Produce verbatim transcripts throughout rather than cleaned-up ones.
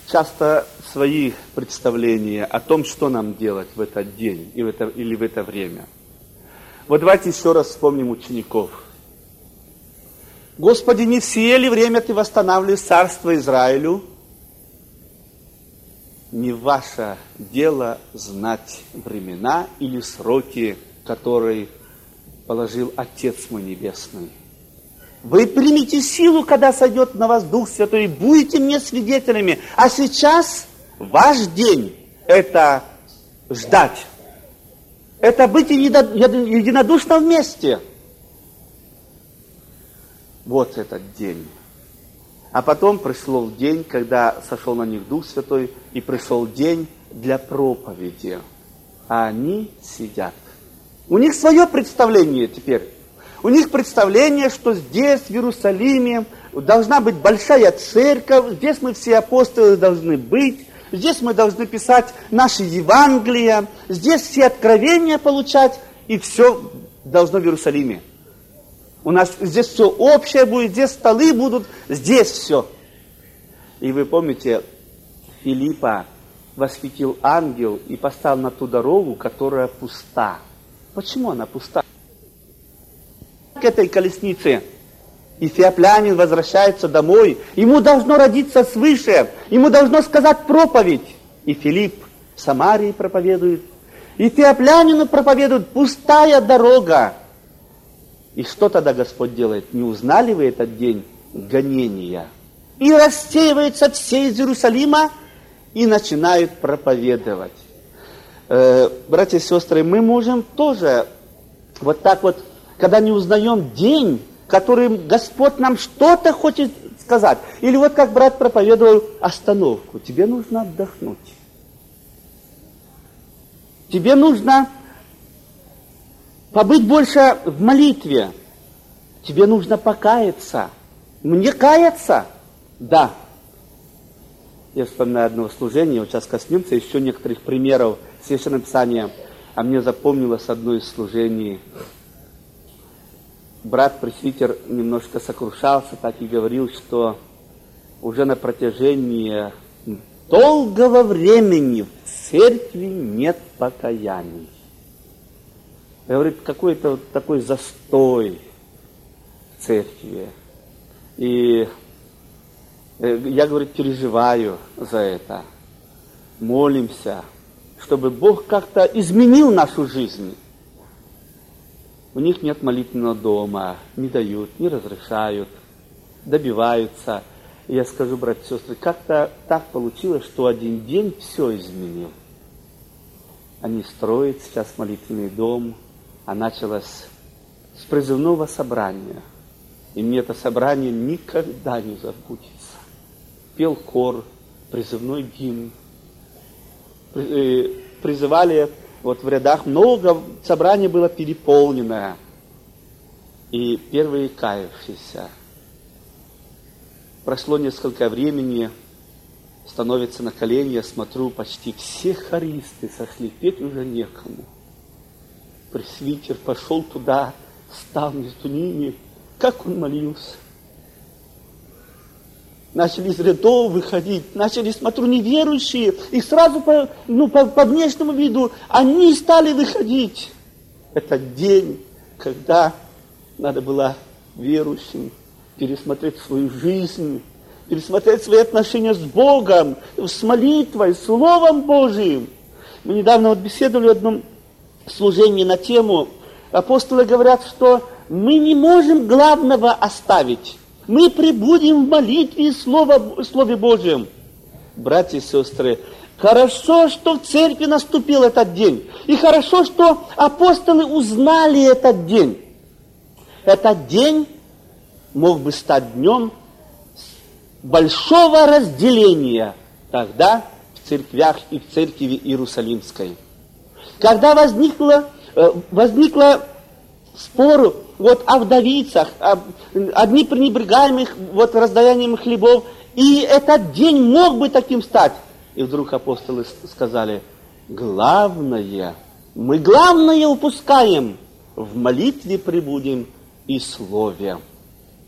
часто свои представления о том, что нам делать в этот день и в это, или в это время. Вот давайте еще раз вспомним учеников. Господи, не все ли время Ты восстанавливаешь царство Израилю? Не ваше дело знать времена или сроки, которые положил Отец мой Небесный. Вы примите силу, когда сойдет на вас Дух Святой, и будете мне свидетелями. А сейчас ваш день – это ждать. Это быть единодушно вместе. Вот этот день. А потом пришел день, когда сошел на них Дух Святой, и пришел день для проповеди. А они сидят. У них свое представление теперь. У них представление, что здесь, в Иерусалиме, должна быть большая церковь, здесь мы все апостолы должны быть, здесь мы должны писать наши Евангелия, здесь все откровения получать, и все должно в Иерусалиме. У нас здесь все общее будет, здесь столы будут, здесь все. И вы помните, Филиппа восхитил ангел и поставил на ту дорогу, которая пуста. Почему она пуста? К этой колеснице эфиоплянин возвращается домой, ему должно родиться свыше, ему должно сказать проповедь. И Филипп в Самарии проповедует, эфиоплянину проповедует, пустая дорога. И что тогда Господь делает? Не узнали вы этот день гонения? И рассеиваются все из Иерусалима и начинают проповедовать. Э, братья и сестры, мы можем тоже вот так вот, когда не узнаем день, которым Господь нам что-то хочет сказать. Или вот как брат проповедовал остановку. Тебе нужно отдохнуть. Тебе нужно побыть больше в молитве. Тебе нужно покаяться. Мне каяться? Да. Я вспоминаю одно служение, вот сейчас коснемся еще некоторых примеров Священного Писания. А мне запомнилось одно из служений. Брат-пресвитер немножко сокрушался, так и говорил, что уже на протяжении долгого времени в церкви нет покаяний. Говорит, какой-то вот такой застой в церкви. И я, говорит, переживаю за это. Молимся, чтобы Бог как-то изменил нашу жизнь. У них нет молитвенного дома, не дают, не разрешают, добиваются. И я скажу, братья и сестры, как-то так получилось, что один день все изменил. Они строят сейчас молитвенный дом, а началось с призывного собрания. И мне это собрание никогда не забудется. Пел хор, призывной гимн. Призывали, вот в рядах много, собрание было переполненное. И первые каявшиеся. Прошло несколько времени, становится на колени, я смотрю, почти все хористы сошли, петь уже некому. Пресвитер пошел туда, стал между ними, как он молился. Начали из рядов выходить, начали, смотрю, неверующие, и сразу по, ну, по, по внешнему виду они стали выходить. Это день, когда надо было верующим пересмотреть свою жизнь, пересмотреть свои отношения с Богом, с молитвой, с Словом Божиим. Мы недавно вот беседовали в одном служении на тему, апостолы говорят, что мы не можем главного оставить. Мы пребудем в молитве и Слово, Слове Божьем. Братья и сестры, хорошо, что в церкви наступил этот день. И хорошо, что апостолы узнали этот день. Этот день мог бы стать днем большого разделения тогда в церквях и в церкви Иерусалимской. Когда возникло, возникло спор вот о вдовицах, о дни пренебрегаемых вот раздаянием хлебов, и этот день мог бы таким стать. И вдруг апостолы сказали, главное, мы главное упускаем, в молитве пребудем и слове.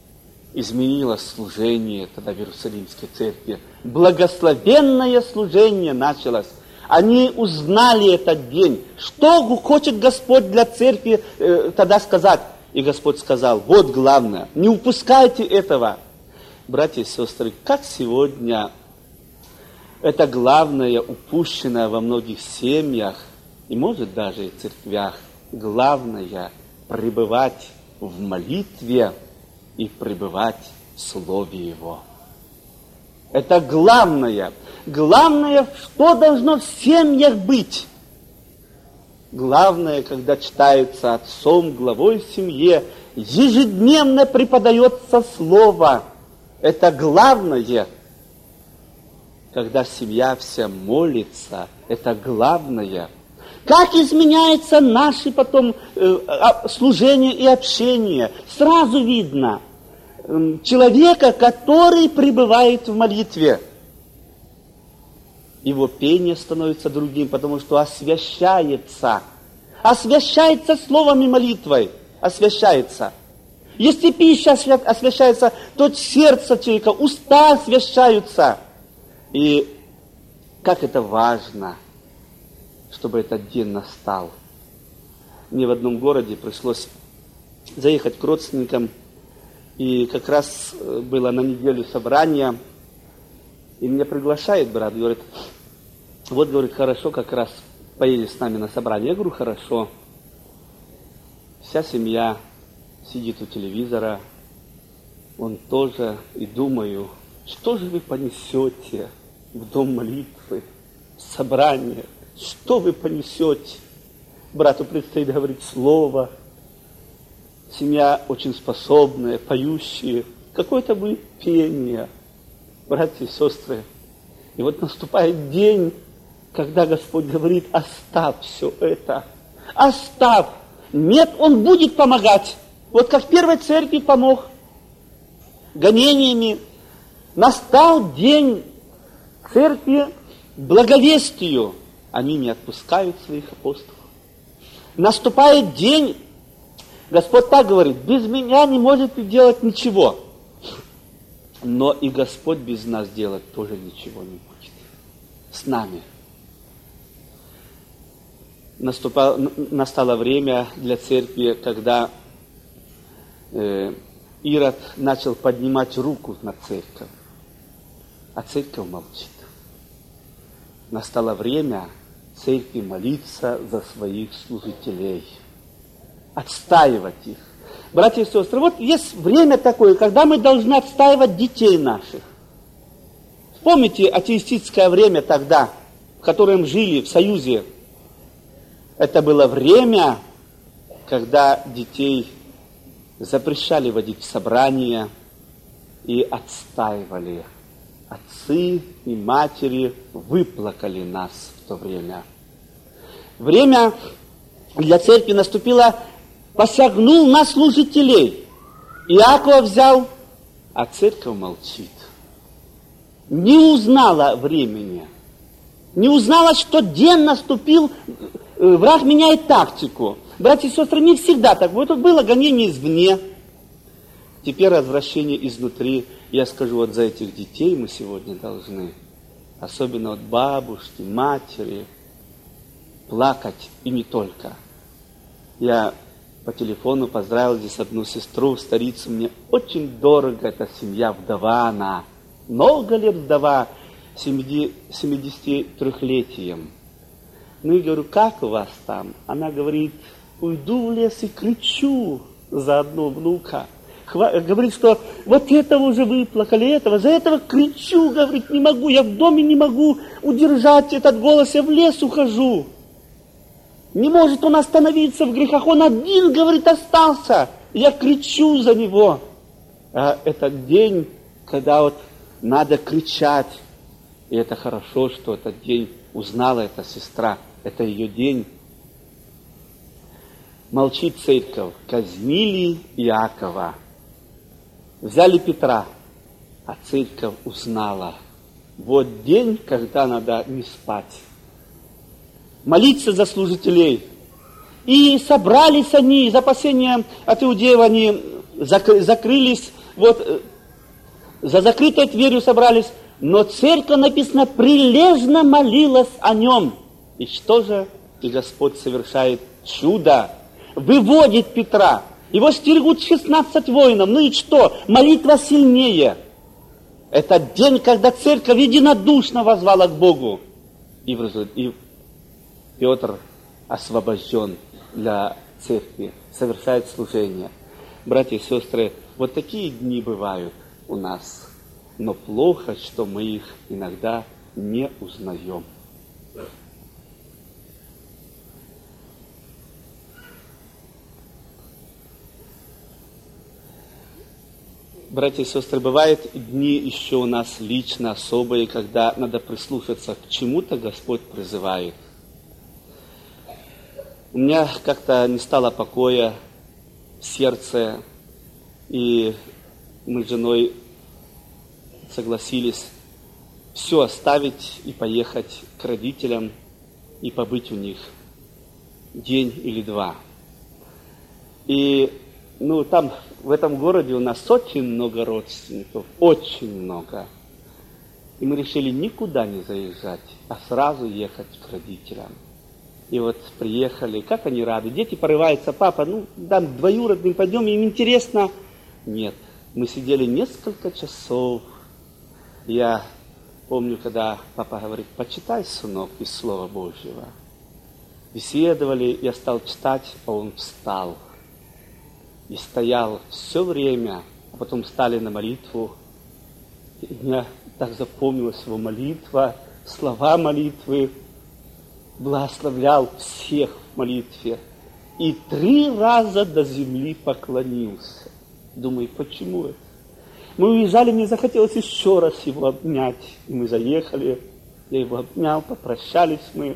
изменилось служение тогда в Иерусалимской церкви. Благословенное служение началось. Они узнали этот день. Что хочет Господь для церкви э, тогда сказать? И Господь сказал, вот главное, не упускайте этого. Братья и сестры, как сегодня это главное упущено во многих семьях, и может даже и церквях, главное пребывать в молитве и пребывать в Слове Его. Это главное. Главное, что должно в семьях быть. Главное, когда читается отцом, главой в семье, ежедневно преподается Слово. Это главное. Когда семья вся молится, это главное. Как изменяется наше потом э, служение и общение? Сразу видно э, человека, который пребывает в молитве. Его пение становится другим, потому что освящается. Освящается словом и молитвой. Освящается. Если пища освящается, то сердце человека, уста освящаются. И как это важно, чтобы этот день настал. Мне в одном городе пришлось заехать к родственникам, и как раз было на неделю собрание, и меня приглашает брат, говорит, вот, говорит, хорошо, как раз поедешь с нами на собрание. Я говорю, хорошо. Вся семья сидит у телевизора, он тоже, и думаю, что же вы понесете в дом молитвы, в собрание? Что вы понесете? Брату предстоит говорить слово. Семья очень способная, поющие. Какое-то будет пение. Братья и сестры. И вот наступает день, когда Господь говорит, оставь все это. Оставь. Нет, Он будет помогать. Вот как в первой церкви помог. Гонениями. Настал день церкви благовестию. Они не отпускают своих апостолов. Наступает день, Господь так говорит, без меня не можете делать ничего. Но и Господь без нас делать тоже ничего не будет. С нами. Наступало, настало время для церкви, когда э, Ирод начал поднимать руку на церковь, а церковь молчит. Настало время церкви молиться за своих служителей, отстаивать их. Братья и сестры, вот есть время такое, когда мы должны отстаивать детей наших. Вспомните атеистическое время тогда, в котором жили в Союзе. Это было время, когда детей запрещали водить в собрания и отстаивали. Отцы и матери выплакали нас в то время. Время для церкви наступило, посягнул на служителей. Иакова взял, а церковь молчит. Не узнала времени. Не узнала, что день наступил, враг меняет тактику. Братья и сестры, не всегда так. Вот было гонение извне. Теперь возвращение изнутри. Я скажу, вот за этих детей мы сегодня должны, особенно вот бабушки, матери, плакать, и не только. Я по телефону поздравил здесь одну сестру, старицу. Мне очень дорого эта семья, вдова она. Много лет вдова, семидесятитрёхлетием. Ну и говорю, как у вас там? Она говорит, уйду в лес и кричу за одну внука. Хва- говорит, что вот этого уже выплакали, этого, за этого кричу, говорит, не могу, я в доме не могу удержать этот голос, я в лес ухожу. Не может он остановиться в грехах, он один, говорит, остался. Я кричу за него. А этот день, когда вот надо кричать, и это хорошо, что этот день узнала эта сестра, это ее день. Молчит церковь, казнили Иакова, взяли Петра, а церковь узнала. Вот день, когда надо не спать. Молиться за служителей. И собрались они, из опасения от иудеев они закрылись. Вот за закрытой дверью собрались, но церковь, написано, прилежно молилась о нем. И что же? И Господь совершает чудо, выводит Петра. Его стерегут шестнадцать воинов. Ну и что? Молитва сильнее. Это день, когда церковь единодушно воззвала к Богу. И, и Петр освобожден для церкви, совершает служение. Братья и сестры, вот такие дни бывают у нас. Но плохо, что мы их иногда не узнаем. Братья и сестры, бывают дни еще у нас лично особые, когда надо прислушаться к чему-то Господь призывает. У меня как-то не стало покоя в сердце, и мы с женой согласились все оставить и поехать к родителям и побыть у них день или два. И ну, там, в этом городе у нас очень много родственников, очень много. И мы решили никуда не заезжать, а сразу ехать к родителям. И вот приехали, как они рады. Дети порываются, папа, ну, там двоюродным пойдем, им интересно. Нет, мы сидели несколько часов. Я помню, когда папа говорит, почитай, сынок, из Слова Божьего. Беседовали, я стал читать, а он встал. И стоял все время, а потом встали на молитву. И мне так запомнилась его молитва, слова молитвы. Благословлял всех в молитве. И три раза до земли поклонился. Думаю, почему это? Мы уезжали, мне захотелось еще раз его обнять. И мы заехали, я его обнял, попрощались мы.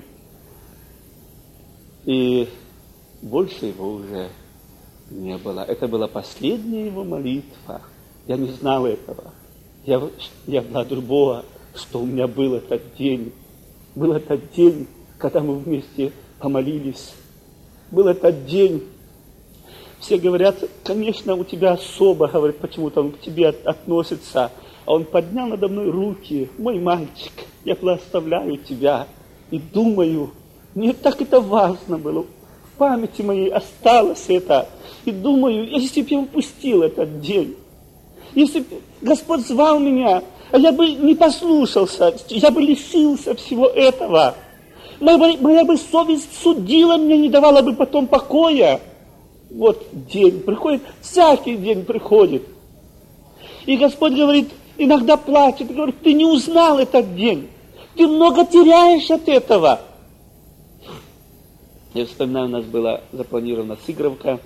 И больше его уже не было. Это была последняя его молитва. Я не знал этого. Я, я благодарю Бога, что у меня был этот день. Был этот день, когда мы вместе помолились. Был этот день. Все говорят, конечно, у тебя особо, говорят, почему-то он к тебе от, относится. А он поднял надо мной руки. Мой мальчик, я благословляю тебя. И думаю, мне так это важно было. В памяти моей осталось это. И думаю, если бы я упустил этот день, если бы Господь звал меня, а я бы не послушался, я бы лишился всего этого. Моя, моя бы совесть судила меня, не давала бы потом покоя. Вот день приходит, всякий день приходит. И Господь говорит, иногда плачет, говорит, ты не узнал этот день. Ты много теряешь от этого. Я вспоминаю, у нас была запланирована сыгровка.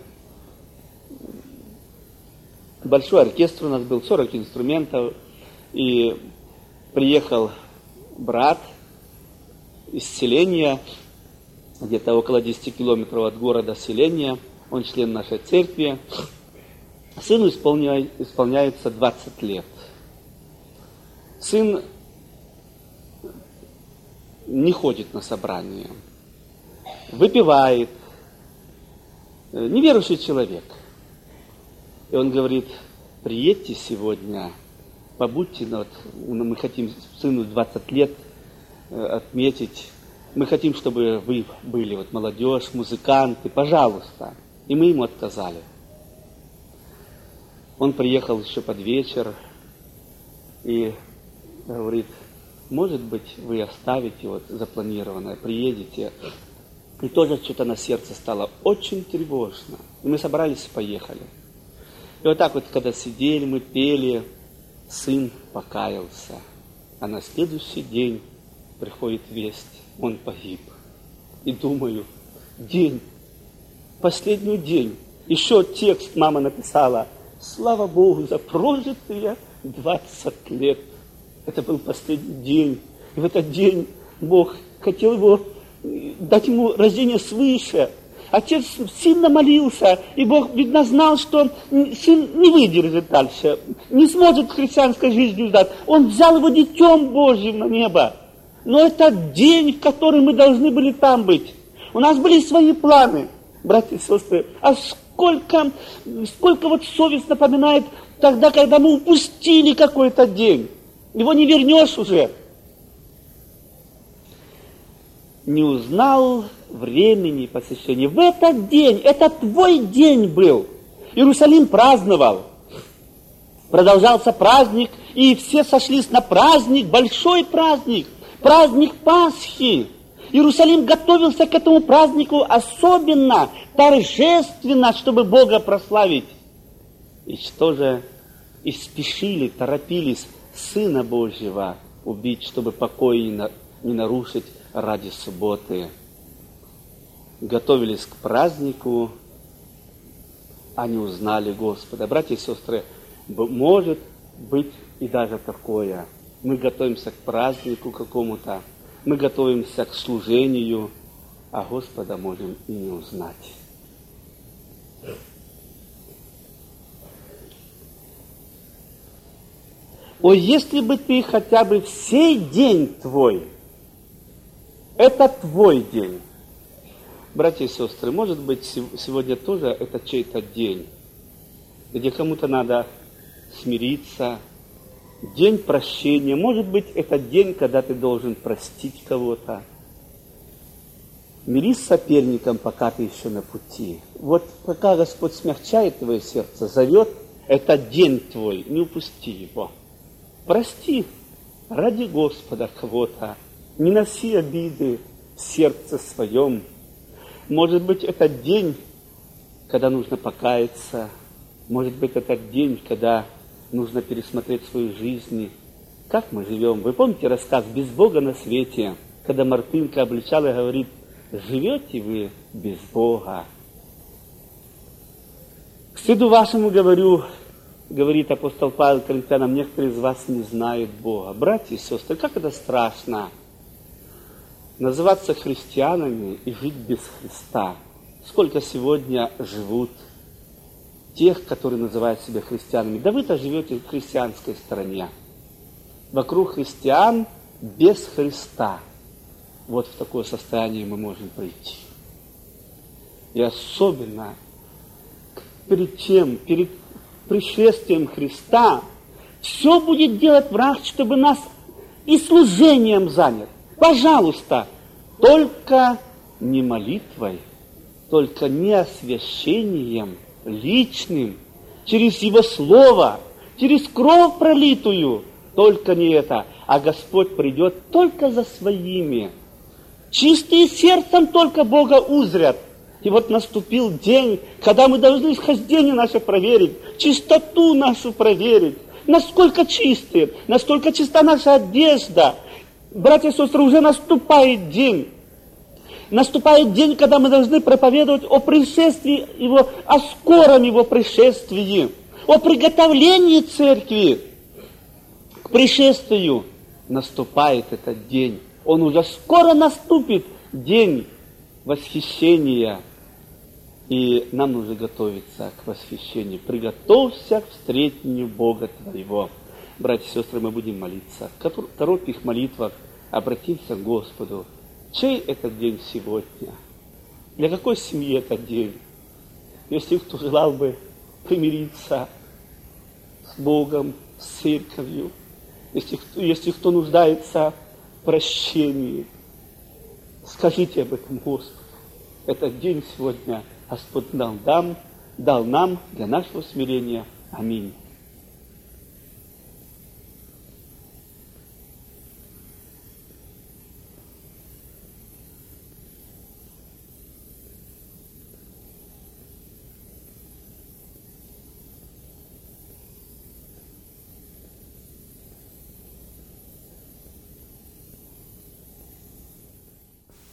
Большой оркестр у нас был, сорок инструментов. И приехал брат из селения, где-то около десяти километров от города селения. Он член нашей церкви. Сыну исполня... исполняется двадцать лет. Сын не ходит на собрания, выпивает, неверующий человек. И он говорит, приедьте сегодня, побудьте, ну, вот, мы хотим сыну двадцать лет отметить, мы хотим, чтобы вы были, вот, молодежь, музыканты, пожалуйста. И мы ему отказали. Он приехал еще под вечер и говорит, может быть, вы оставите вот запланированное, приедете. И тоже что-то на сердце стало очень тревожно. И мы собрались и поехали. И вот так вот, когда сидели, мы пели, сын покаялся. А на следующий день приходит весть, он погиб. И думаю, день, последний день. Еще текст мама написала, слава Богу за прожитые двадцать лет. Это был последний день. И в этот день Бог хотел его, дать ему рождение свыше. Отец сильно молился, и Бог, видно, знал, что сын не выдержит дальше, не сможет христианской жизнью ждать. Он взял его детем Божьим на небо. Но это день, в который мы должны были там быть. У нас были свои планы, братья и сестры. А сколько, сколько вот совесть напоминает, тогда, когда мы упустили какой-то день. Его не вернешь уже. Не узнал времени посещения. В этот день, это твой день был. Иерусалим праздновал. Продолжался праздник, и все сошлись на праздник, большой праздник, праздник Пасхи. Иерусалим готовился к этому празднику особенно, торжественно, чтобы Бога прославить. И что же? И спешили, торопились Сына Божьего убить, чтобы покой не нарушить ради субботы. Готовились к празднику, а не узнали Господа. Братья и сестры, может быть и даже такое. Мы готовимся к празднику какому-то, мы готовимся к служению, а Господа можем и не узнать. О, если бы ты хотя бы в сей день твой, это твой день. Братья и сестры, может быть, сегодня тоже это чей-то день, где кому-то надо смириться, день прощения. Может быть, это день, когда ты должен простить кого-то. Мирись с соперником, пока ты еще на пути. Вот пока Господь смягчает твое сердце, зовет, это день твой, не упусти его. Прости ради Господа кого-то. Не носи обиды в сердце своем. Может быть, это день, когда нужно покаяться. Может быть, это день, когда нужно пересмотреть свою жизнь. Как мы живем? Вы помните рассказ «Без Бога на свете», когда Мартынка обличала и говорит: живете вы без Бога. К стыду вашему говорю, говорит апостол Павел Коринфянам, некоторые из вас не знают Бога. Братья и сестры, как это страшно называться христианами и жить без Христа. Сколько сегодня живут тех, которые называют себя христианами. Да вы-то живете в христианской стране. Вокруг христиан без Христа. Вот в такое состояние мы можем прийти. И особенно перед тем, перед пришествием Христа, все будет делать враг, чтобы нас и служением занят. Пожалуйста, только не молитвой, только не освящением личным, через Его Слово, через кровь пролитую, только не это. А Господь придет только за своими. Чистые сердцем только Бога узрят. И вот наступил день, когда мы должны исхождение наше проверить, чистоту нашу проверить, насколько чистые, насколько чиста наша одежда. Братья и сестры, уже наступает день. Наступает день, когда мы должны проповедовать о пришествии Его, о скором Его пришествии, о приготовлении церкви к пришествию. Наступает этот день. Он уже скоро наступит, день восхищения. И нам нужно готовиться к восхищению. Приготовься к встретению Бога твоего. Братья и сестры, мы будем молиться. В коротких молитвах обратимся к Господу. Чей этот день сегодня? Для какой семьи этот день? Если кто желал бы примириться с Богом, с церковью, если кто, если кто нуждается в прощении, скажите об этом Господу. Этот день сегодня Господь дал нам, дал нам для нашего смирения. Аминь.